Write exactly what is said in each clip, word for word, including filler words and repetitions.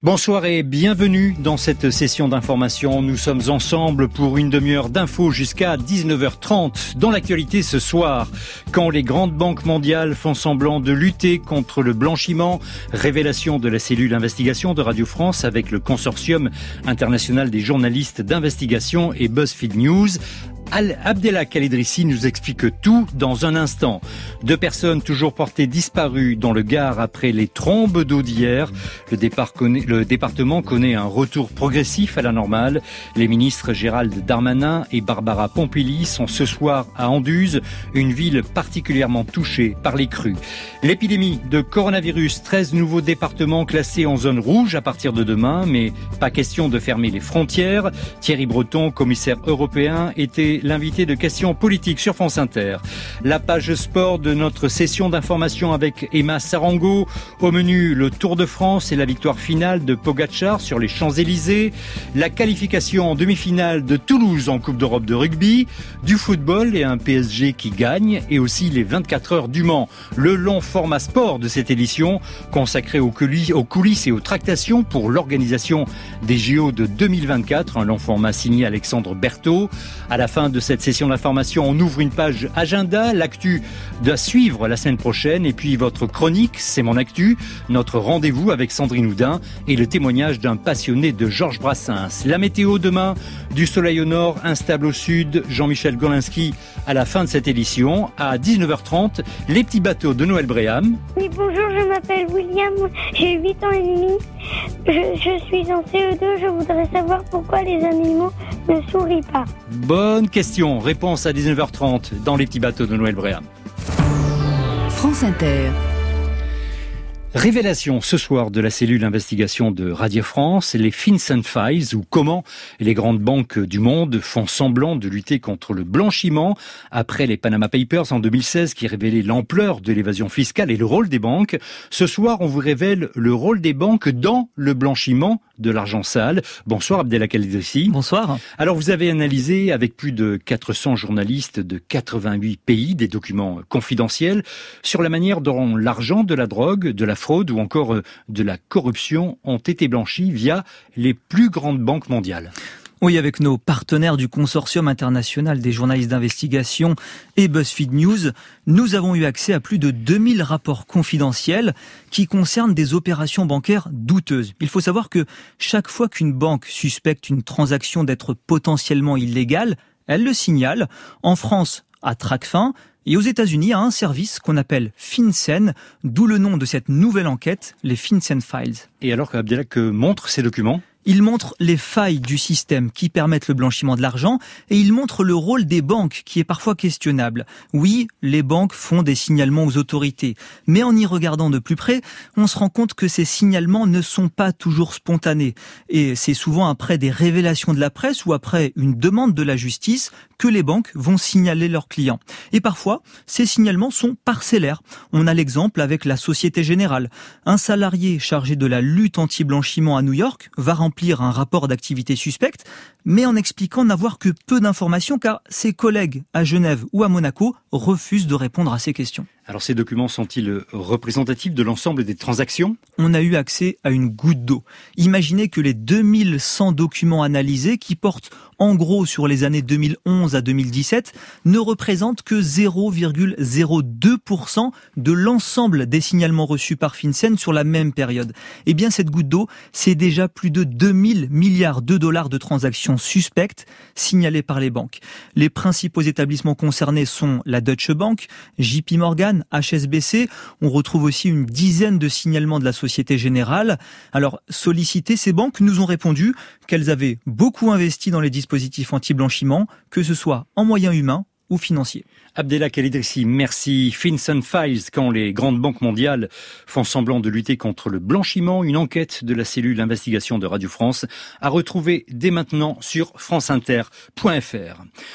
Bonsoir et bienvenue dans cette session d'information. Nous sommes ensemble pour une demi-heure d'infos jusqu'à dix-neuf heures trente. Dans l'actualité ce soir, quand les grandes banques mondiales font semblant de lutter contre le blanchiment, révélation de la cellule investigation de Radio France avec le consortium international des journalistes d'investigation et BuzzFeed News. Abdelhak Al-Idrissi nous explique tout dans un instant. Deux personnes toujours portées disparues dans le Gard après les trombes d'eau d'hier. Le, départ connaît, le département connaît un retour progressif à la normale. Les ministres Gérald Darmanin et Barbara Pompili sont ce soir à Anduze, une ville particulièrement touchée par les crues. L'épidémie de coronavirus, treize nouveaux départements classés en zone rouge à partir de demain, mais pas question de fermer les frontières. Thierry Breton, commissaire européen, était l'invité de questions politiques sur France Inter. La page sport de notre session d'information avec Emma Sarango. Au menu, le Tour de France et la victoire finale de Pogacar sur les Champs-Élysées. La qualification en demi-finale de Toulouse en Coupe d'Europe de rugby. Du football et un P S G qui gagne. Et aussi les vingt-quatre heures du Mans. Le long format sport de cette édition consacré aux coulisses et aux tractations pour l'organisation des J O de deux mille vingt-quatre. Un long format signé Alexandre Berthaud. À la fin de cette session d'information, on ouvre une page agenda, l'actu à suivre la semaine prochaine et puis votre chronique, c'est mon actu, notre rendez-vous avec Sandrine Houdin et le témoignage d'un passionné de Georges Brassens. La météo demain, du soleil au nord, instable au sud, Jean-Michel Golinski à la fin de cette édition. À dix-neuf heures trente, les petits bateaux de Noël Bréham. Oui, bonjour, je m'appelle William, j'ai huit ans et demi, je, je suis en C E deux, je voudrais savoir pourquoi les animaux ne sourient pas. Bonne question, réponse à dix-neuf heures trente dans les petits bateaux de Noël Bréham. France Inter. Révélation ce soir de la cellule d'investigation de Radio France, les FinCEN Files, ou comment les grandes banques du monde font semblant de lutter contre le blanchiment après les Panama Papers en deux mille seize qui révélaient l'ampleur de l'évasion fiscale et le rôle des banques. Ce soir, on vous révèle le rôle des banques dans le blanchiment de l'argent sale. Bonsoir Abdelhak Al-Idrissi. Bonsoir. Alors vous avez analysé avec plus de quatre cents journalistes de quatre-vingt-huit pays des documents confidentiels sur la manière dont l'argent de la drogue, de la fraude ou encore de la corruption ont été blanchis via les plus grandes banques mondiales. Oui, avec nos partenaires du Consortium international des journalistes d'investigation et BuzzFeed News, nous avons eu accès à plus de deux mille rapports confidentiels qui concernent des opérations bancaires douteuses. Il faut savoir que chaque fois qu'une banque suspecte une transaction d'être potentiellement illégale, elle le signale. En France, à Tracfin, et aux États-Unis, à un service qu'on appelle FinCEN, d'où le nom de cette nouvelle enquête, les FinCEN Files. Et alors qu'Abdelhak, que montrent ces documents ? Il montre les failles du système qui permettent le blanchiment de l'argent et il montre le rôle des banques qui est parfois questionnable. Oui, les banques font des signalements aux autorités, mais en y regardant de plus près, on se rend compte que ces signalements ne sont pas toujours spontanés. Et c'est souvent après des révélations de la presse ou après une demande de la justice que les banques vont signaler leurs clients. Et parfois, ces signalements sont parcellaires. On a l'exemple avec la Société Générale. Un salarié chargé de la lutte anti-blanchiment à New York va remplir un rapport d'activité suspecte, mais en expliquant n'avoir que peu d'informations car ses collègues à Genève ou à Monaco refusent de répondre à ces questions. Alors ces documents sont-ils représentatifs de l'ensemble des transactions ? On a eu accès à une goutte d'eau. Imaginez que les deux mille cent documents analysés, qui portent en gros sur les années deux mille onze à deux mille dix-sept, ne représentent que zéro virgule zéro deux pour cent de l'ensemble des signalements reçus par FinCEN sur la même période. Eh bien cette goutte d'eau, c'est déjà plus de deux mille milliards de dollars de transactions suspectes signalées par les banques. Les principaux établissements concernés sont la Deutsche Bank, J P Morgan, H S B C. On retrouve aussi une dizaine de signalements de la Société Générale. Alors, sollicitées, ces banques nous ont répondu qu'elles avaient beaucoup investi dans les dispositifs anti-blanchiment, que ce soit en moyens humains ou financiers. Abdelhak Al-Idrissi, merci. FinCEN Files, quand les grandes banques mondiales font semblant de lutter contre le blanchiment, une enquête de la cellule d'investigation de Radio France à retrouver dès maintenant sur franceinter point f r.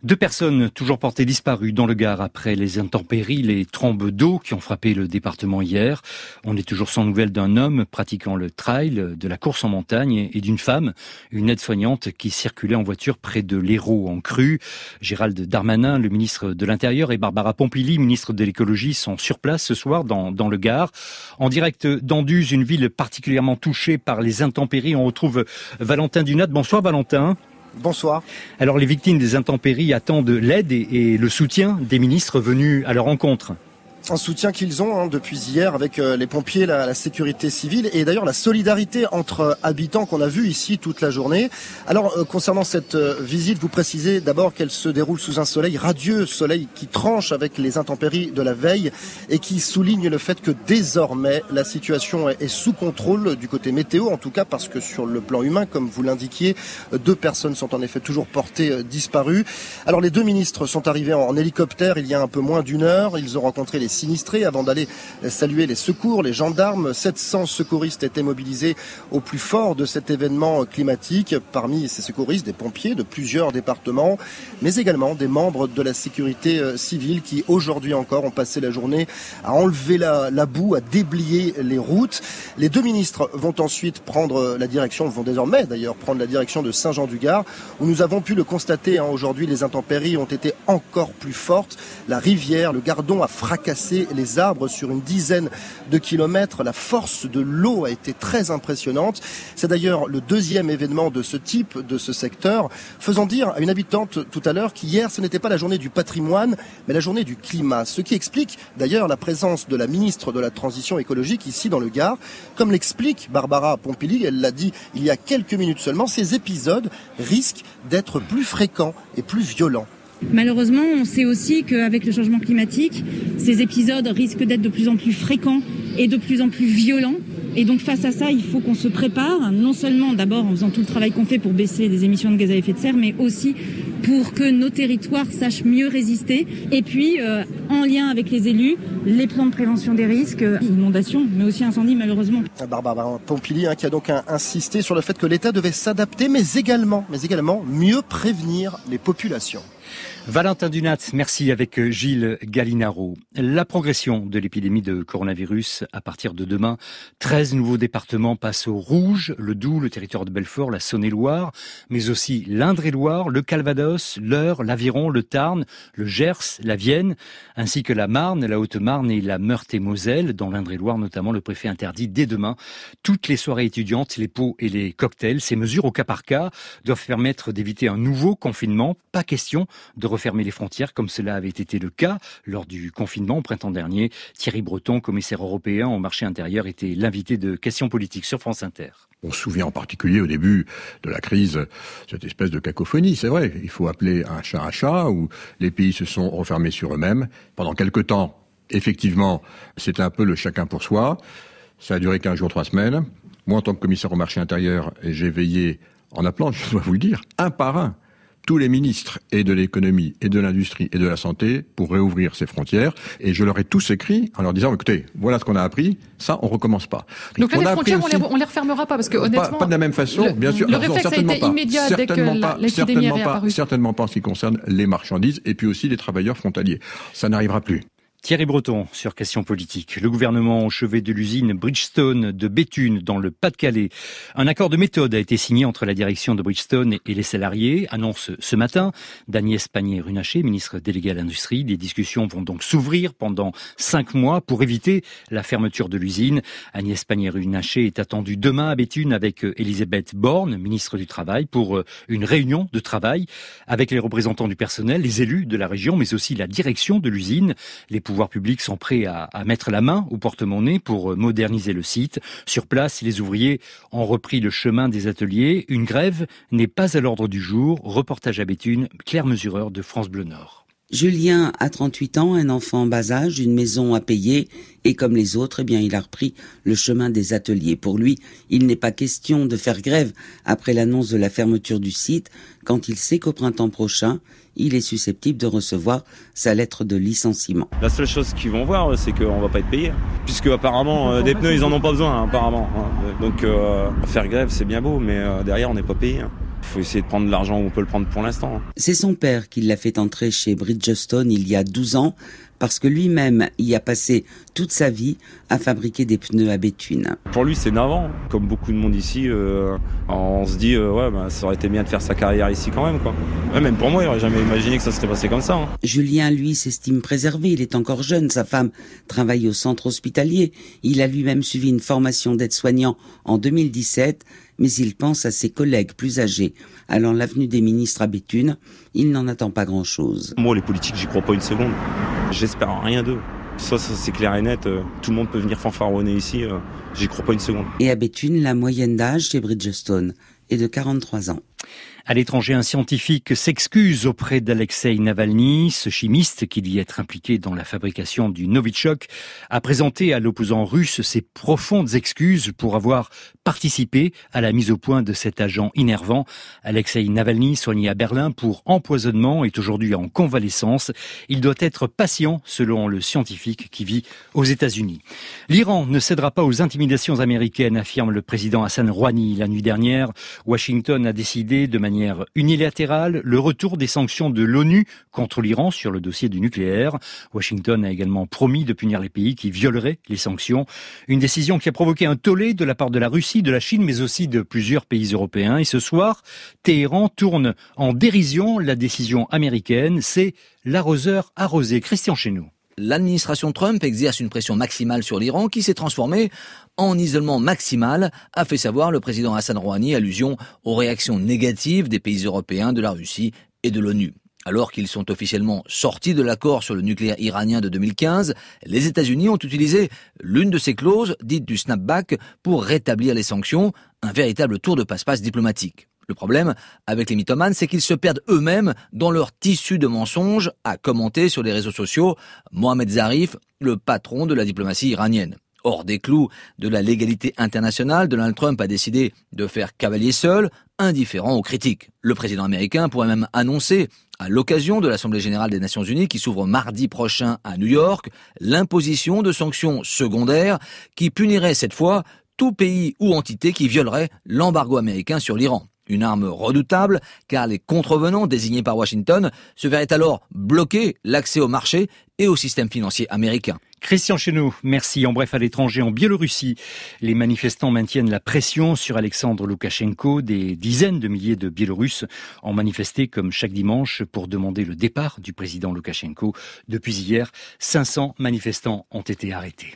Deux personnes toujours portées disparues dans le Gard après les intempéries, les trombes d'eau qui ont frappé le département hier. On est toujours sans nouvelles d'un homme pratiquant le trail, de la course en montagne et d'une femme, une aide-soignante qui circulait en voiture près de l'Hérault en crue. Gérald Darmanin, le ministre de l'Intérieur, et Barbara Pompili, ministre de l'Écologie, sont sur place ce soir dans, dans le Gard. En direct d'Anduze, une ville particulièrement touchée par les intempéries, on retrouve Valentin Dunat. Bonsoir Valentin. Bonsoir. Alors les victimes des intempéries attendent l'aide et, et le soutien des ministres venus à leur rencontre. Un soutien qu'ils ont hein, depuis hier avec euh, les pompiers, la, la sécurité civile et d'ailleurs la solidarité entre habitants qu'on a vu ici toute la journée. Alors euh, concernant cette euh, visite, vous précisez d'abord qu'elle se déroule sous un soleil radieux, soleil qui tranche avec les intempéries de la veille et qui souligne le fait que désormais la situation est, est sous contrôle du côté météo, en tout cas parce que sur le plan humain, comme vous l'indiquiez, deux personnes sont en effet toujours portées euh, disparues. Alors les deux ministres sont arrivés en, en hélicoptère il y a un peu moins d'une heure. Ils ont rencontré les sinistrés avant d'aller saluer les secours, les gendarmes. sept cents secouristes étaient mobilisés au plus fort de cet événement climatique. Parmi ces secouristes, des pompiers de plusieurs départements, mais également des membres de la sécurité civile qui aujourd'hui encore ont passé la journée à enlever la, la boue, à déblayer les routes. Les deux ministres vont ensuite prendre la direction, vont désormais d'ailleurs prendre la direction de Saint-Jean-du-Gard, où nous avons pu le constater. Hein, aujourd'hui, les intempéries ont été encore plus fortes. La rivière, le Gardon a fracassé les arbres sur une dizaine de kilomètres. La force de l'eau a été très impressionnante. C'est d'ailleurs le deuxième événement de ce type, de ce secteur, faisant dire à une habitante tout à l'heure qu'hier, ce n'était pas la journée du patrimoine, mais la journée du climat. Ce qui explique d'ailleurs la présence de la ministre de la Transition écologique ici dans le Gard. Comme l'explique Barbara Pompili, elle l'a dit il y a quelques minutes seulement, ces épisodes risquent d'être plus fréquents et plus violents. Malheureusement, on sait aussi qu'avec le changement climatique, ces épisodes risquent d'être de plus en plus fréquents et de plus en plus violents. Et donc face à ça, il faut qu'on se prépare, non seulement d'abord en faisant tout le travail qu'on fait pour baisser les émissions de gaz à effet de serre, mais aussi pour que nos territoires sachent mieux résister. Et puis, euh, en lien avec les élus, les plans de prévention des risques, euh, inondations, mais aussi incendies malheureusement. Barbara Pompili hein, qui a donc un, insisté sur le fait que l'État devait s'adapter, mais également, mais également mieux prévenir les populations. Valentin Dunat, merci avec Gilles Gallinaro. La progression de l'épidémie de coronavirus à partir de demain, treize nouveaux départements passent au rouge, le Doubs, le territoire de Belfort, la Saône-et-Loire, mais aussi l'Indre-et-Loire, le Calvados, l'Eure, l'Aviron, le Tarn, le Gers, la Vienne, ainsi que la Marne, la Haute-Marne et la Meurthe-et-Moselle. Dans l'Indre-et-Loire notamment, le préfet interdit dès demain toutes les soirées étudiantes, les pots et les cocktails. Ces mesures au cas par cas doivent permettre d'éviter un nouveau confinement. Pas question de refermer les frontières comme cela avait été le cas lors du confinement au printemps dernier. Thierry Breton, commissaire européen au marché intérieur, était l'invité de Questions politiques sur France Inter. On se souvient en particulier au début de la crise, cette espèce de cacophonie, c'est vrai. Il faut appeler un chat un chat, où les pays se sont refermés sur eux-mêmes. Pendant quelque temps, effectivement, c'était un peu le chacun pour soi. Ça a duré quinze jours, trois semaines. Moi, en tant que commissaire au marché intérieur, j'ai veillé en appelant, je dois vous le dire, un par un, tous les ministres et de l'économie et de l'industrie et de la santé pour réouvrir ces frontières. Et je leur ai tous écrit en leur disant, écoutez, voilà ce qu'on a appris, ça, on recommence pas. Donc, Donc là, les frontières, aussi, on, les, on les refermera pas parce que honnêtement... Pas, pas de la même façon, le, bien sûr. Le réflexe a été pas, immédiat dès que la, l'épidémie est réapparue. Certainement pas en ce qui concerne les marchandises et puis aussi les travailleurs frontaliers. Ça n'arrivera plus. Thierry Breton sur Questions politiques. Le gouvernement au chevet de l'usine Bridgestone de Béthune dans le Pas-de-Calais. Un accord de méthode a été signé entre la direction de Bridgestone et les salariés, annonce ce matin d'Agnès Pannier-Runacher, ministre déléguée à l'industrie. Les discussions vont donc s'ouvrir pendant cinq mois pour éviter la fermeture de l'usine. Agnès Pannier-Runacher est attendue demain à Béthune avec Elisabeth Borne, ministre du Travail, pour une réunion de travail avec les représentants du personnel, les élus de la région, mais aussi la direction de l'usine. Les pouvoirs publics sont prêts à, à mettre la main au porte-monnaie pour moderniser le site. Sur place, les ouvriers ont repris le chemin des ateliers. Une grève n'est pas à l'ordre du jour. Reportage à Béthune, Claire Mesureur de France Bleu Nord. Julien a trente-huit ans, un enfant en bas âge, une maison à payer et comme les autres, eh bien, il a repris le chemin des ateliers. Pour lui, il n'est pas question de faire grève après l'annonce de la fermeture du site quand il sait qu'au printemps prochain, il est susceptible de recevoir sa lettre de licenciement. La seule chose qu'ils vont voir, c'est qu'on va pas être payé. Puisque apparemment, euh, des pneus, ils en ont pas besoin, hein, apparemment. Hein. Donc, euh, faire grève, c'est bien beau, mais euh, derrière, on n'est pas payé. Hein. Faut essayer de prendre l'argent où on peut le prendre pour l'instant. C'est son père qui l'a fait entrer chez Bridgestone il y a douze ans, parce que lui-même y a passé toute sa vie à fabriquer des pneus à béthune. Pour lui, c'est navrant. Comme beaucoup de monde ici, euh, on se dit euh, ouais, bah, ça aurait été bien de faire sa carrière ici quand même, quoi. Ouais, même pour moi, il n'aurait jamais imaginé que ça serait passé comme ça. Hein. Julien, lui, s'estime préservé. Il est encore jeune. Sa femme travaille au centre hospitalier. Il a lui-même suivi une formation d'aide-soignant en deux mille dix-sept, mais il pense à ses collègues plus âgés. Alors l'avenue des ministres à Béthune, il n'en attend pas grand-chose. Moi, les politiques, j'y crois pas une seconde. J'espère rien d'eux. Ça, ça c'est clair et net. Tout le monde peut venir fanfaronner ici. J'y crois pas une seconde. Et à Béthune, la moyenne d'âge chez Bridgestone est de quarante-trois ans. À l'étranger, un scientifique s'excuse auprès d'Alexeï Navalny. Ce chimiste, qui dit être impliqué dans la fabrication du Novichok, a présenté à l'opposant russe ses profondes excuses pour avoir participé à la mise au point de cet agent innervant. Alexeï Navalny, soigné à Berlin pour empoisonnement, est aujourd'hui en convalescence. Il doit être patient, selon le scientifique qui vit aux États-Unis. L'Iran ne cédera pas aux intimidations américaines, affirme le président Hassan Rouhani. La nuit dernière, Washington a décidé de manière unilatérale le retour des sanctions de l'ONU contre l'Iran sur le dossier du nucléaire. Washington a également promis de punir les pays qui violeraient les sanctions. Une décision qui a provoqué un tollé de la part de la Russie, de la Chine, mais aussi de plusieurs pays européens. Et ce soir, Téhéran tourne en dérision la décision américaine. C'est l'arroseur arrosé. Christian Chenou. L'administration Trump exerce une pression maximale sur l'Iran qui s'est transformée en isolement maximal, a fait savoir le président Hassan Rouhani, allusion aux réactions négatives des pays européens, de la Russie et de l'ONU. Alors qu'ils sont officiellement sortis de l'accord sur le nucléaire iranien de deux mille quinze, les États-Unis ont utilisé l'une de ces clauses, dite du snapback, pour rétablir les sanctions, un véritable tour de passe-passe diplomatique. Le problème avec les mythomanes, c'est qu'ils se perdent eux-mêmes dans leur tissu de mensonges, a commenté sur les réseaux sociaux Mohamed Zarif, le patron de la diplomatie iranienne. Hors des clous de la légalité internationale, Donald Trump a décidé de faire cavalier seul, indifférent aux critiques. Le président américain pourrait même annoncer, à l'occasion de l'Assemblée générale des Nations unies qui s'ouvre mardi prochain à New York, l'imposition de sanctions secondaires qui puniraient cette fois tout pays ou entité qui violerait l'embargo américain sur l'Iran. Une arme redoutable, car les contrevenants désignés par Washington se verraient alors bloquer l'accès au marché et au système financier américain. Christian Chenou, merci. En bref, à l'étranger, en Biélorussie, les manifestants maintiennent la pression sur Alexandre Loukachenko. Des dizaines de milliers de Biélorusses ont manifesté comme chaque dimanche pour demander le départ du président Loukachenko. Depuis hier, cinq cents manifestants ont été arrêtés.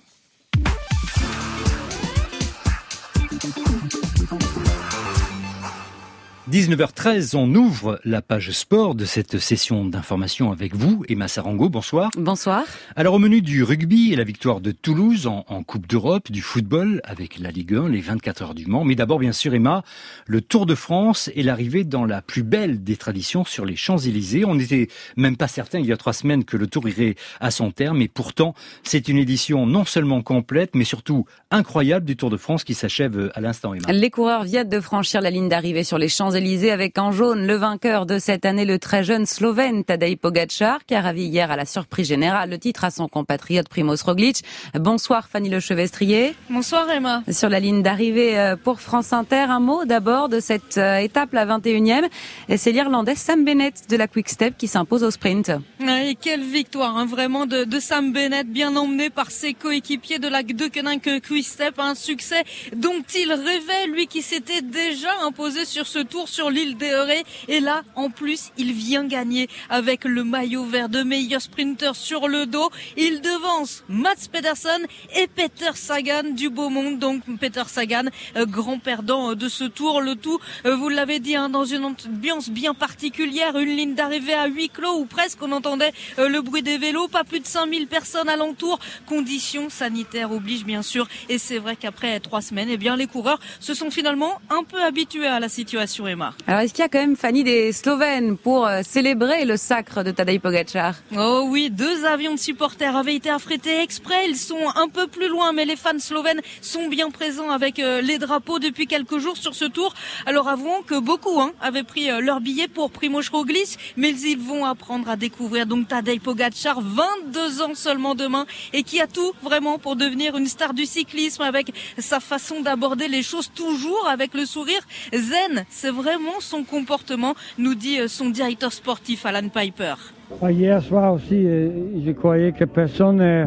dix-neuf heures treize, on ouvre la page sport de cette session d'information avec vous, Emma Sarango, bonsoir. Bonsoir. Alors au menu du rugby et la victoire de Toulouse en, en Coupe d'Europe, du football avec la Ligue un, les vingt-quatre heures du Mans, mais d'abord bien sûr Emma, le Tour de France et l'arrivée dans la plus belle des traditions sur les Champs-Élysées. On n'était même pas certain il y a trois semaines que le Tour irait à son terme, et pourtant c'est une édition non seulement complète, mais surtout incroyable du Tour de France qui s'achève à l'instant, Emma. Les coureurs viennent de franchir la ligne d'arrivée sur les Champs-Élysées avec en jaune le vainqueur de cette année, le très jeune Slovène Tadej Pogačar, qui a ravi hier à la surprise générale le titre à son compatriote Primož Roglič. Bonsoir Fanny Lechevestrier. Bonsoir Emma. Sur la ligne d'arrivée pour France Inter, un mot d'abord de cette étape, la vingt et unième. C'est l'Irlandais Sam Bennett de la Quick Step qui s'impose au sprint. Et quelle victoire, hein, vraiment de, de Sam Bennett, bien emmené par ses coéquipiers de la Deceuninck Quick Step. Un succès dont il rêvait, lui qui s'était déjà imposé sur ce tour sur l'île des Eurés. Et là, en plus, il vient gagner avec le maillot vert de meilleur sprinter sur le dos. Il devance Mats Pedersen et Peter Sagan du beau monde. Donc Peter Sagan, euh, grand perdant de ce tour. Le tout, euh, vous l'avez dit, hein, dans une ambiance bien particulière. Une ligne d'arrivée à huis clos où presque on entendait euh, le bruit des vélos. Pas plus de cinq mille personnes alentour. Conditions sanitaires obligent bien sûr. Et c'est vrai qu'après trois semaines, eh bien, les coureurs se sont finalement un peu habitués à la situation, Emma. Alors est-ce qu'il y a quand même, Fanny, des Slovènes pour euh, célébrer le sacre de Tadej Pogačar? Oh oui, deux avions de supporters avaient été affrétés exprès. Ils sont un peu plus loin, mais les fans slovènes sont bien présents avec euh, les drapeaux depuis quelques jours sur ce tour. Alors avouons que beaucoup hein, avaient pris euh, leur billet pour Primož Roglič, mais ils vont apprendre à découvrir donc Tadej Pogačar, vingt-deux ans seulement demain, et qui a tout vraiment pour devenir une star du cyclisme avec sa façon d'aborder les choses toujours avec le sourire zen. C'est vrai vraiment son comportement, nous dit son directeur sportif Alan Piper. Hier soir aussi, je croyais que personne n'ait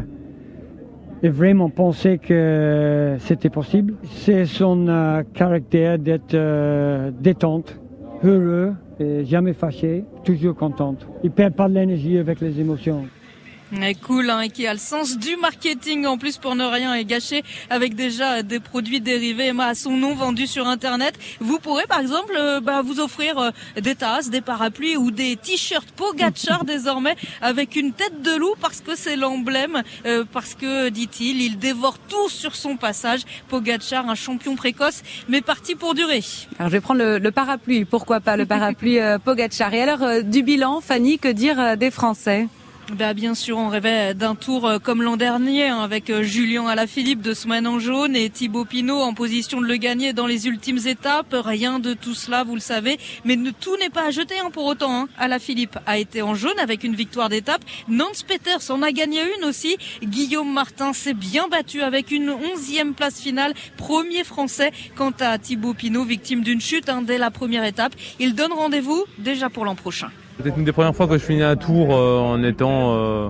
vraiment pensé que c'était possible. C'est son euh, caractère d'être euh, détente, heureux, et jamais fâché, toujours contente. Il ne perd pas de l'énergie avec les émotions. Et cool, hein, et qui a le sens du marketing en plus pour ne rien gâcher avec déjà des produits dérivés à son nom vendus sur internet. Vous pourrez par exemple euh, bah, vous offrir euh, des tasses, des parapluies ou des t-shirts Pogacar désormais avec une tête de loup parce que c'est l'emblème, euh, parce que dit-il, il dévore tout sur son passage. Pogacar, un champion précoce mais parti pour durer. Alors je vais prendre le, le parapluie, pourquoi pas le parapluie euh, Pogacar. Et alors euh, du bilan, Fanny, que dire euh, des Français ? Bah bien sûr, on rêvait d'un tour comme l'an dernier, hein, avec Julien Alaphilippe de semaine en jaune et Thibaut Pinot en position de le gagner dans les ultimes étapes. Rien de tout cela, vous le savez, mais ne, tout n'est pas à jeter hein, pour autant. Hein. Alaphilippe a été en jaune avec une victoire d'étape. Nance Peters en a gagné une aussi. Guillaume Martin s'est bien battu avec une onzième place finale, premier français. Quant à Thibaut Pinot, victime d'une chute hein, dès la première étape, il donne rendez-vous déjà pour l'an prochain. Peut-être une des premières fois que je finis un tour euh, en étant euh,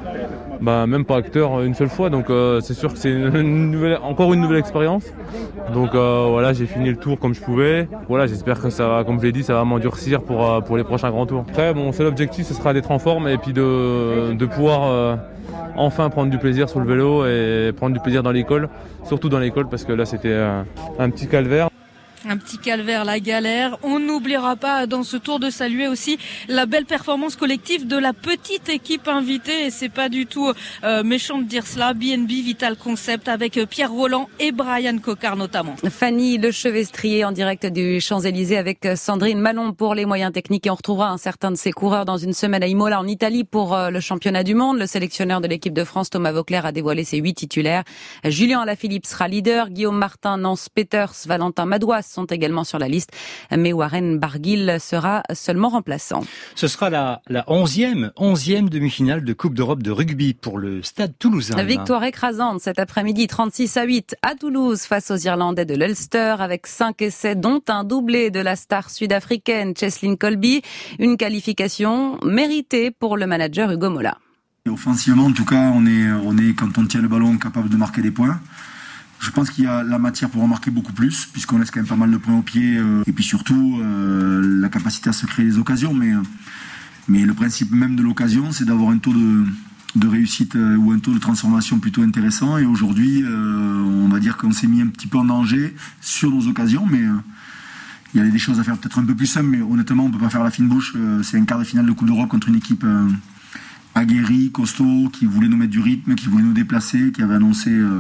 bah, même pas acteur une seule fois, donc euh, c'est sûr que c'est une, une nouvelle, encore une nouvelle expérience. Donc euh, voilà, j'ai fini le tour comme je pouvais. Voilà, j'espère que ça va, comme je l'ai dit, ça va m'endurcir pour, pour les prochains grands tours. Après, mon seul objectif, ce sera d'être en forme et puis de, de pouvoir euh, enfin prendre du plaisir sur le vélo et prendre du plaisir dans l'école, surtout dans l'école parce que là c'était euh, un petit calvaire. Un petit calvaire, la galère. On n'oubliera pas dans ce tour de saluer aussi la belle performance collective de la petite équipe invitée. Et c'est pas du tout euh, méchant de dire cela. B N B Vital Concept avec Pierre Roland et Brian Cocard notamment. Fanny Lechevestrier en direct du Champs-Élysées avec Sandrine Malon pour les moyens techniques. Et on retrouvera un certain de ses coureurs dans une semaine à Imola en Italie pour euh, le championnat du monde. Le sélectionneur de l'équipe de France, Thomas Vauclair, a dévoilé ses huit titulaires. Julien Alaphilippe sera leader. Guillaume Martin, Nance Peters, Valentin Madouas sont également sur la liste, mais Warren Barguil sera seulement remplaçant. Ce sera la, la onzième, onzième demi-finale de Coupe d'Europe de rugby pour le Stade Toulousain. La victoire écrasante cet après-midi, trente-six à huit à Toulouse face aux Irlandais de l'Ulster avec cinq essais dont un doublé de la star sud-africaine Cheslin Kolbe. Une qualification méritée pour le manager Hugo Mola. Offensivement, en tout cas, on est, on est quand on tient le ballon capable de marquer des points. Je pense qu'il y a la matière pour en marquer beaucoup plus, puisqu'on laisse quand même pas mal de points au pied, euh, et puis surtout euh, la capacité à se créer des occasions. Mais, mais le principe même de l'occasion, c'est d'avoir un taux de, de réussite euh, ou un taux de transformation plutôt intéressant. Et aujourd'hui, euh, on va dire qu'on s'est mis un petit peu en danger sur nos occasions, mais euh, il y a des choses à faire peut-être un peu plus simples. Mais honnêtement, on ne peut pas faire la fine bouche. Euh, c'est un quart de finale de Coupe d'Europe contre une équipe euh, aguerrie, costaud, qui voulait nous mettre du rythme, qui voulait nous déplacer, qui avait annoncé... Euh,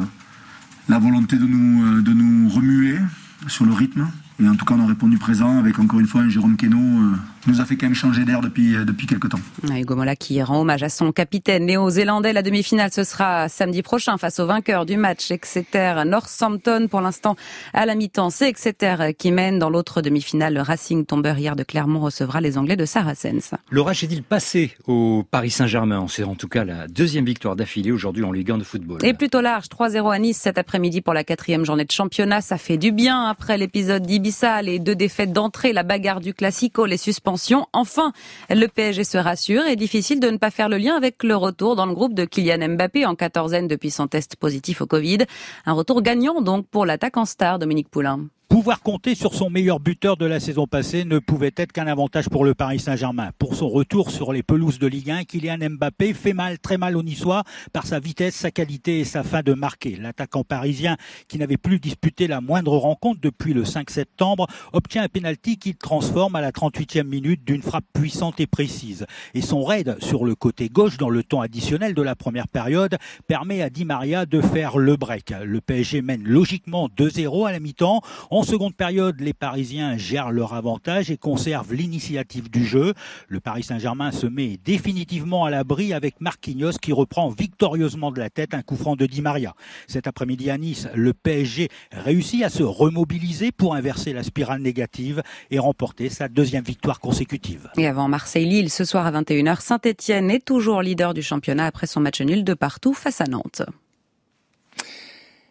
la volonté de nous, de nous remuer sur le rythme. Et en tout cas, on a répondu présent avec encore une fois un Jérôme Queneau euh, qui nous a fait quand même changer d'air depuis, depuis quelques temps. Hugo Mola qui rend hommage à son capitaine néo-zélandais. La demi-finale, ce sera samedi prochain face au vainqueur du match Exeter-Northampton. Pour l'instant, à la mi-temps, c'est Exeter qui mène. Dans l'autre demi-finale, le Racing, tombeur hier de Clermont, recevra les Anglais de Saracens. L'orage est-il passé au Paris Saint-Germain? C'est en tout cas la deuxième victoire d'affilée aujourd'hui en Ligue un de football. Et plutôt large, trois zéro à Nice cet après-midi pour la quatrième journée de championnat. Ça fait du bien après l'épisode d'Ibiza, les deux défaites d'entrée, la bagarre du Classico, les suspensions. Enfin, le P S G se rassure et difficile de ne pas faire le lien avec le retour dans le groupe de Kylian Mbappé en quatorzaine depuis son test positif au Covid. Un retour gagnant donc pour l'attaquant star Dominique Poulain. Pouvoir compter sur son meilleur buteur de la saison passée ne pouvait être qu'un avantage pour le Paris Saint-Germain. Pour son retour sur les pelouses de Ligue un, Kylian Mbappé fait mal, très mal aux Niçois par sa vitesse, sa qualité et sa fin de marquer. L'attaquant parisien, qui n'avait plus disputé la moindre rencontre depuis le cinq septembre, obtient un pénalty qu'il transforme à la trente-huitième minute d'une frappe puissante et précise. Et son raid sur le côté gauche dans le temps additionnel de la première période permet à Di Maria de faire le break. Le P S G mène logiquement deux zéro à la mi-temps. En seconde période, les Parisiens gèrent leur avantage et conservent l'initiative du jeu. Le Paris Saint-Germain se met définitivement à l'abri avec Marquinhos qui reprend victorieusement de la tête un coup franc de Di Maria. Cet après-midi à Nice, le P S G réussit à se remobiliser pour inverser la spirale négative et remporter sa deuxième victoire consécutive. Et avant Marseille-Lille, ce soir à vingt et une heures, Saint-Etienne est toujours leader du championnat après son match nul de partout face à Nantes.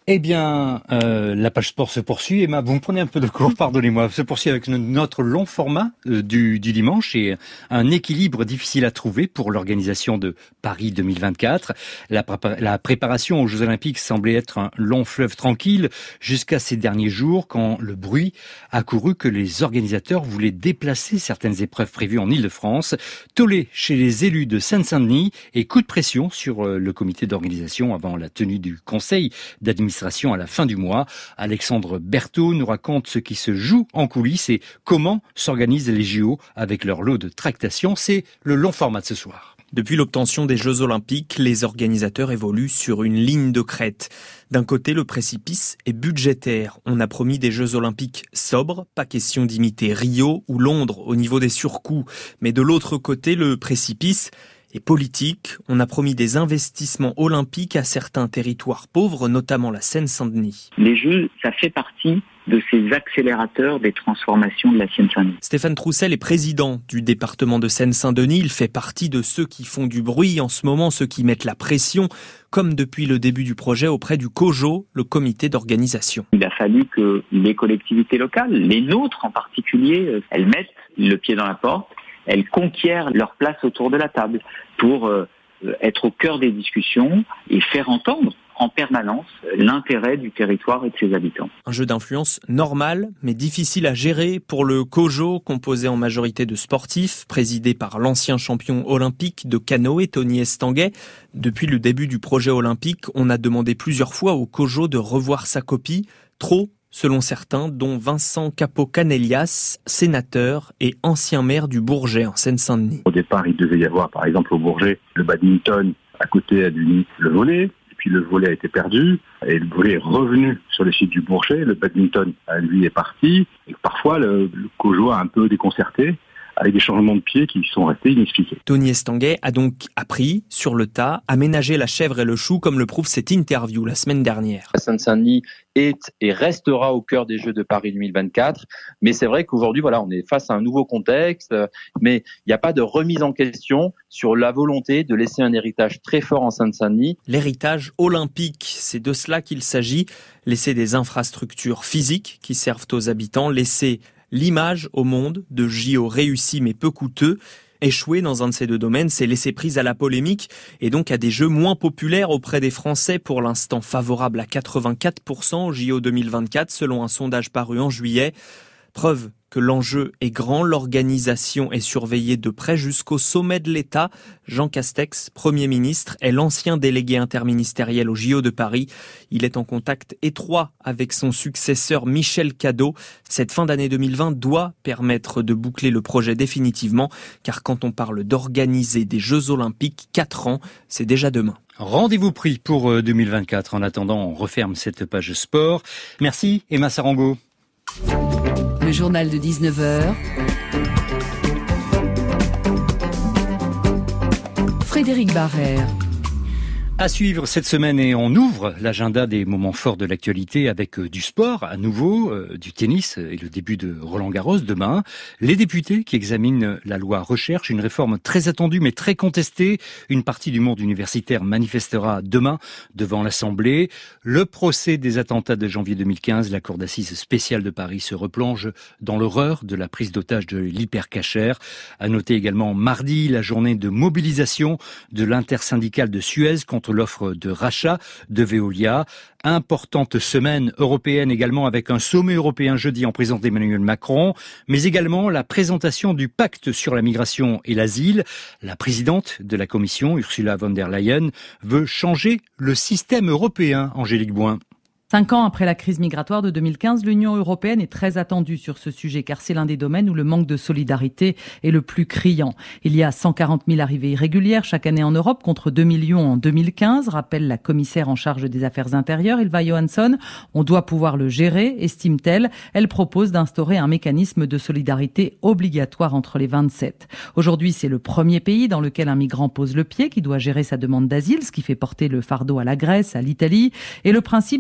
Eh bien, euh, la page sport se poursuit. Emma, vous me prenez un peu de cours, pardonnez-moi. Se poursuit avec notre long format euh, du, du dimanche et un équilibre difficile à trouver pour l'organisation de Paris deux mille vingt-quatre. La, prépa- la préparation aux Jeux Olympiques semblait être un long fleuve tranquille jusqu'à ces derniers jours quand le bruit a couru que les organisateurs voulaient déplacer certaines épreuves prévues en Île-de-France. Tollé chez les élus de Seine-Saint-Denis et coup de pression sur euh, le comité d'organisation avant la tenue du conseil d'administration à la fin du mois. Alexandre Berthaud nous raconte ce qui se joue en coulisses et comment s'organisent les J O avec leur lot de tractations. C'est le long format de ce soir. Depuis l'obtention des Jeux Olympiques, les organisateurs évoluent sur une ligne de crête. D'un côté, le précipice est budgétaire. On a promis des Jeux Olympiques sobres, pas question d'imiter Rio ou Londres au niveau des surcoûts. Mais de l'autre côté, le précipice et politique. On a promis des investissements olympiques à certains territoires pauvres, notamment la Seine-Saint-Denis. Les Jeux, ça fait partie de ces accélérateurs des transformations de la Seine-Saint-Denis. Stéphane Troussel est président du département de Seine-Saint-Denis. Il fait partie de ceux qui font du bruit en ce moment, ceux qui mettent la pression, comme depuis le début du projet auprès du COJO, le comité d'organisation. Il a fallu que les collectivités locales, les nôtres en particulier, elles mettent le pied dans la porte. Elles conquièrent leur place autour de la table pour euh, être au cœur des discussions et faire entendre en permanence l'intérêt du territoire et de ses habitants. Un jeu d'influence normal, mais difficile à gérer pour le COJO, composé en majorité de sportifs, présidé par l'ancien champion olympique de canoë, Tony Estanguet. Depuis le début du projet olympique, on a demandé plusieurs fois au COJO de revoir sa copie. Trop, selon certains, dont Vincent Capo-Canellas, sénateur et ancien maire du Bourget en Seine-Saint-Denis. Au départ, il devait y avoir, par exemple, au Bourget, le badminton à côté du le volley. Puis le volley a été perdu et le volley est revenu sur le site du Bourget. Le badminton, lui, est parti. Et parfois, le, le COJO a un peu déconcerté avec des changements de pieds qui sont restés inexpliqués. Tony Estanguet a donc appris, sur le tas, à ménager la chèvre et le chou, comme le prouve cette interview la semaine dernière. La Seine-Saint-Denis est et restera au cœur des Jeux de Paris deux mille vingt-quatre, mais c'est vrai qu'aujourd'hui, voilà, on est face à un nouveau contexte, mais il n'y a pas de remise en question sur la volonté de laisser un héritage très fort en Seine-Saint-Denis. L'héritage olympique, c'est de cela qu'il s'agit. Laisser des infrastructures physiques qui servent aux habitants, laisser l'image au monde de J O réussis mais peu coûteux. Échouer dans un de ces deux domaines, c'est laisser prise à la polémique et donc à des jeux moins populaires auprès des Français, pour l'instant favorable à quatre-vingt-quatre pour cent au J O deux mille vingt-quatre selon un sondage paru en juillet. Preuve que l'enjeu est grand, l'organisation est surveillée de près jusqu'au sommet de l'État. Jean Castex, Premier ministre, est l'ancien délégué interministériel au J O de Paris. Il est en contact étroit avec son successeur Michel Cadot. Cette fin d'année deux mille vingt doit permettre de boucler le projet définitivement, car quand on parle d'organiser des Jeux Olympiques, quatre ans, c'est déjà demain. Rendez-vous pris pour deux mille vingt-quatre. En attendant, on referme cette page sport. Merci Emma Sarango. Le journal de dix-neuf heures. Frédéric Barrère. À suivre cette semaine, et on ouvre l'agenda des moments forts de l'actualité avec du sport à nouveau, euh, du tennis et le début de Roland-Garros demain. Les députés qui examinent la loi recherche, une réforme très attendue mais très contestée. Une partie du monde universitaire manifestera demain devant l'Assemblée. Le procès des attentats de janvier deux mille quinze, la cour d'assises spéciale de Paris se replonge dans l'horreur de la prise d'otage de l'hypercacher. À noter également mardi la journée de mobilisation de l'intersyndicale de Suez contre l'offre de rachat de Veolia. Importante semaine européenne également avec un sommet européen jeudi en présence d'Emmanuel Macron, mais également la présentation du pacte sur la migration et l'asile. La présidente de la Commission, Ursula von der Leyen, veut changer le système européen. Angélique Boin. Cinq ans après la crise migratoire de deux mille quinze, l'Union européenne est très attendue sur ce sujet, car c'est l'un des domaines où le manque de solidarité est le plus criant. Il y a cent quarante mille arrivées irrégulières chaque année en Europe, contre deux millions en deux mille quinze, rappelle la commissaire en charge des affaires intérieures, Ylva Johansson. On doit pouvoir le gérer, estime-t-elle. Elle propose d'instaurer un mécanisme de solidarité obligatoire entre les vingt-sept. Aujourd'hui, c'est le premier pays dans lequel un migrant pose le pied qui doit gérer sa demande d'asile, ce qui fait porter le fardeau à la Grèce, à l'Italie, et le principe de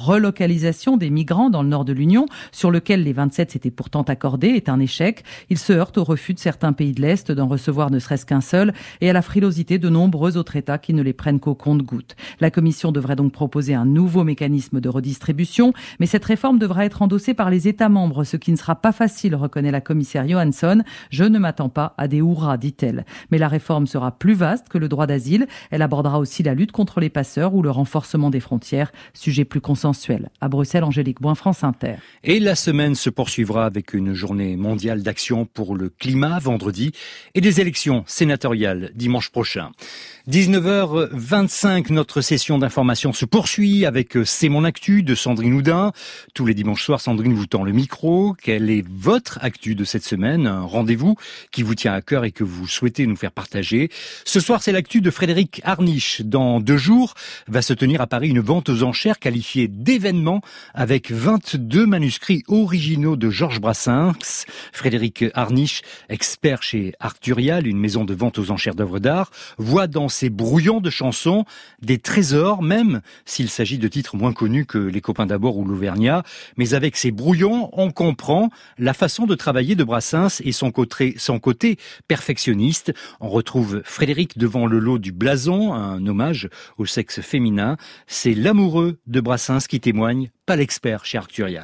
relocalisation des migrants dans le nord de l'Union, sur lequel les vingt-sept s'étaient pourtant accordés, est un échec. Il se heurte au refus de certains pays de l'Est d'en recevoir ne serait-ce qu'un seul et à la frilosité de nombreux autres États qui ne les prennent qu'au compte-gouttes. La Commission devrait donc proposer un nouveau mécanisme de redistribution, mais cette réforme devra être endossée par les États membres, ce qui ne sera pas facile, reconnaît la commissaire Johansson. Je ne m'attends pas à des hurrahs, dit-elle. Mais la réforme sera plus vaste que le droit d'asile. Elle abordera aussi la lutte contre les passeurs ou le renforcement des frontières, sujet plus consensuel. À Bruxelles, Angélique Boin, France Inter. Et la semaine se poursuivra avec une journée mondiale d'action pour le climat vendredi et des élections sénatoriales dimanche prochain. dix-neuf heures vingt-cinq, notre session d'information se poursuit avec C'est mon actu de Sandrine Houdin. Tous les dimanches soirs, Sandrine vous tend le micro. Quelle est votre actu de cette semaine? Un rendez-vous qui vous tient à cœur et que vous souhaitez nous faire partager. Ce soir, c'est l'actu de Frédéric Harnisch. Dans deux jours, va se tenir à Paris une vente aux enchères qualifiée d'événement avec vingt-deux manuscrits originaux de Georges Brassens. Frédéric Harnisch, expert chez Arturial, une maison de vente aux enchères d'œuvres d'art, voit dans ces brouillons de chansons des trésors, même s'il s'agit de titres moins connus que Les Copains d'abord ou L'Auvergnat. Mais avec ces brouillons, on comprend la façon de travailler de Brassens et son côté, son côté perfectionniste. On retrouve Frédéric devant le lot du blason, un hommage au sexe féminin. C'est l'amoureux de Brassens qui témoigne, pas l'expert chez Arturial.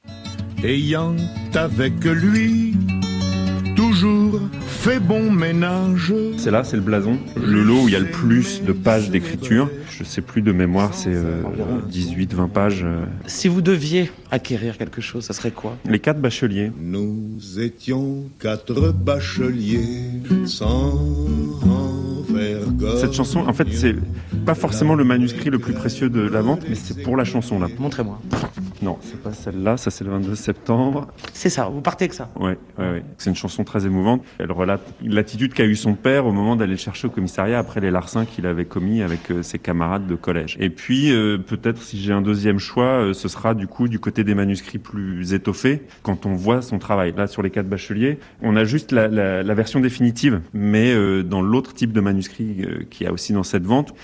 Ayant avec lui toujours fait bon ménage. C'est là, c'est le blason, le lot où il y a le plus de pages d'écriture. Je sais plus de mémoire, c'est euh, dix-huit vingt pages. Euh. Si vous deviez acquérir quelque chose, ça serait quoi? Les quatre bacheliers. Nous étions quatre bacheliers sans vergogne. Cette chanson, en fait, c'est pas forcément le manuscrit le plus précieux de la vente, mais c'est pour la chanson là. Montrez-moi. Non, c'est pas celle-là, ça c'est le vingt-deux septembre. C'est ça, vous partez avec ça? Ouais, ouais, ouais. C'est une chanson très émouvante. Elle relate l'attitude qu'a eu son père au moment d'aller le chercher au commissariat après les larcins qu'il avait commis avec euh, ses camarades de collège. Et puis, euh, peut-être si j'ai un deuxième choix, euh, ce sera du coup du côté des manuscrits plus étoffés, quand on voit son travail. Là, sur les quatre bacheliers, on a juste la, la, la version définitive, mais euh, dans l'autre type de manuscrit euh, qu'il y a aussi dans cette vente,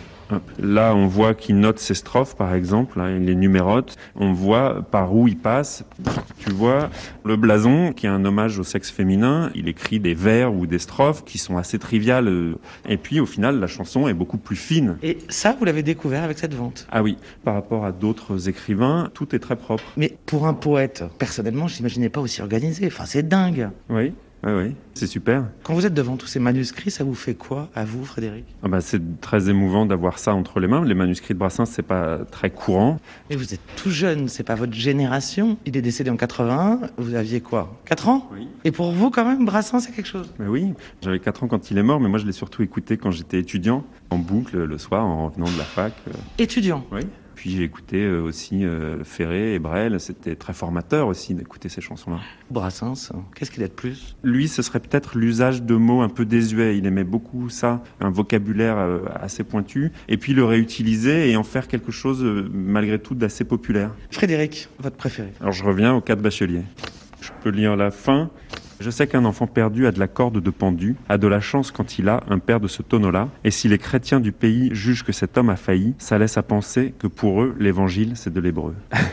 là, on voit qu'il note ses strophes, par exemple, hein, il les numérote. On voit par où il passe. Tu vois, le blason, qui est un hommage au sexe féminin, il écrit des vers ou des strophes qui sont assez triviales. Et puis, au final, la chanson est beaucoup plus fine. Et ça, vous l'avez découvert avec cette vente? Ah oui, par rapport à d'autres écrivains, tout est très propre. Mais pour un poète, personnellement, je n'imaginais pas aussi organisé. Enfin, c'est dingue. Oui. Oui, oui, c'est super. Quand vous êtes devant tous ces manuscrits, ça vous fait quoi, à vous, Frédéric? Ah bah, c'est très émouvant d'avoir ça entre les mains. Les manuscrits de Brassens, c'est pas très courant. Mais vous êtes tout jeune, c'est pas votre génération. Il est décédé en quatre-vingt-un, vous aviez quoi, quatre ans? Oui. Et pour vous, quand même, Brassens, c'est quelque chose? Mais oui, j'avais quatre ans quand il est mort, mais moi je l'ai surtout écouté quand j'étais étudiant, en boucle le soir, en revenant de la fac. Étudiant? Oui. Puis j'ai écouté aussi euh, Ferré et Brel, c'était très formateur aussi d'écouter ces chansons-là. Brassens, qu'est-ce qu'il a de plus? Lui, ce serait peut-être l'usage de mots un peu désuets, il aimait beaucoup ça, un vocabulaire euh, assez pointu, et puis le réutiliser et en faire quelque chose euh, malgré tout d'assez populaire. Frédéric, votre préféré? Alors je reviens aux quatre bacheliers. Je peux lire la fin. Je sais qu'un enfant perdu a de la corde de pendu, a de la chance quand il a un père de ce tonneau-là, et si les chrétiens du pays jugent que cet homme a failli, ça laisse à penser que pour eux, l'évangile, c'est de l'hébreu.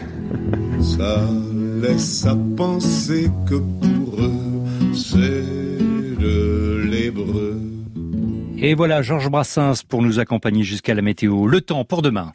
Ça laisse à penser que pour eux, c'est de l'hébreu. Et voilà Georges Brassens pour nous accompagner jusqu'à la météo. Le temps pour demain.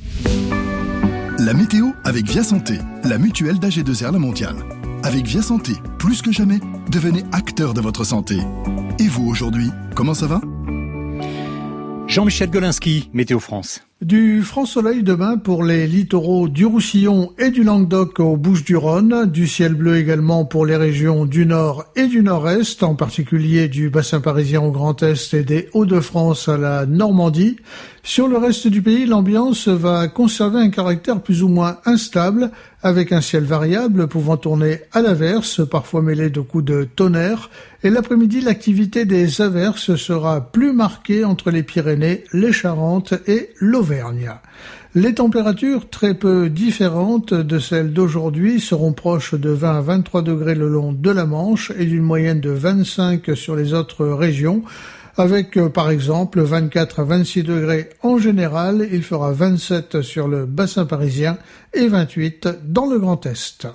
La météo avec Via Santé, la mutuelle d'A G deux R La Mondiale. Avec Via Santé, plus que jamais, devenez acteur de votre santé. Et vous aujourd'hui, comment ça va? Jean-Michel Golinski, Météo France. Du franc soleil demain pour les littoraux du Roussillon et du Languedoc aux Bouches-du-Rhône, du ciel bleu également pour les régions du Nord et du Nord-Est, en particulier du bassin parisien au Grand Est et des Hauts-de-France à la Normandie. Sur le reste du pays, l'ambiance va conserver un caractère plus ou moins instable, avec un ciel variable pouvant tourner à l'averse, parfois mêlé de coups de tonnerre. Et l'après-midi, l'activité des averses sera plus marquée entre les Pyrénées, les Charentes et l'Auvergne. Les températures, très peu différentes de celles d'aujourd'hui, seront proches de vingt à vingt-trois degrés le long de la Manche et d'une moyenne de vingt-cinq sur les autres régions, avec euh, par exemple vingt-quatre à vingt-six degrés en général. Il fera vingt-sept sur le bassin parisien et vingt-huit dans le Grand Est.